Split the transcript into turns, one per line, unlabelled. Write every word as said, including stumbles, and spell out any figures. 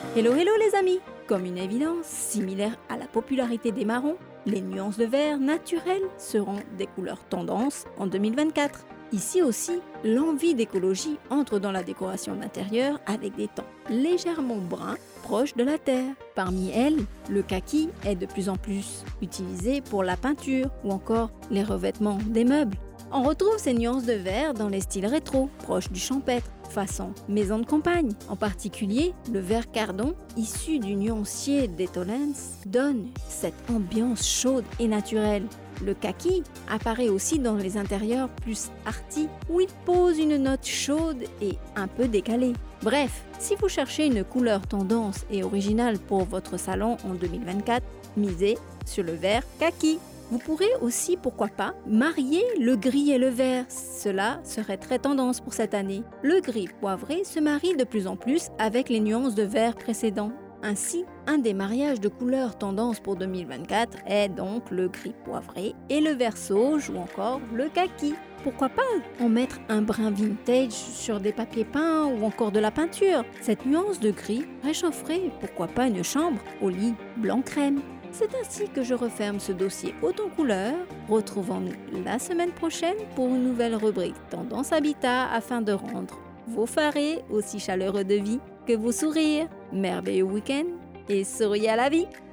Hello hello les amis! Comme une évidence, similaire à la popularité des marrons, les nuances de vert naturelles seront des couleurs tendance en deux mille vingt-quatre. Ici aussi, l'envie d'écologie entre dans la décoration d'intérieur avec des tons légèrement bruns proches de la terre. Parmi elles, le kaki est de plus en plus utilisé pour la peinture ou encore les revêtements des meubles. On retrouve ces nuances de vert dans les styles rétro, proches du champêtre, façon maison de campagne. En particulier, le vert cardon, issu du nuancier d'Etolens, donne cette ambiance chaude et naturelle. Le kaki apparaît aussi dans les intérieurs plus arty, où il pose une note chaude et un peu décalée. Bref, si vous cherchez une couleur tendance et originale pour votre salon en deux mille vingt-quatre, misez sur le vert kaki. Vous pourrez aussi, pourquoi pas, marier le gris et le vert. Cela serait très tendance pour cette année. Le gris poivré se marie de plus en plus avec les nuances de vert précédents. Ainsi, un des mariages de couleurs tendance pour deux mille vingt-quatre est donc le gris poivré et le vert sauge ou encore le kaki. Pourquoi pas en mettre un brin vintage sur des papiers peints ou encore de la peinture? Cette nuance de gris réchaufferait, pourquoi pas, une chambre au lit blanc crème. C'est ainsi que je referme ce dossier haute en couleurs. Retrouvons-nous la semaine prochaine pour une nouvelle rubrique Tendance Habitat afin de rendre vos farés aussi chaleureux de vie que vos sourires. Merveilleux week-end et souriez à la vie!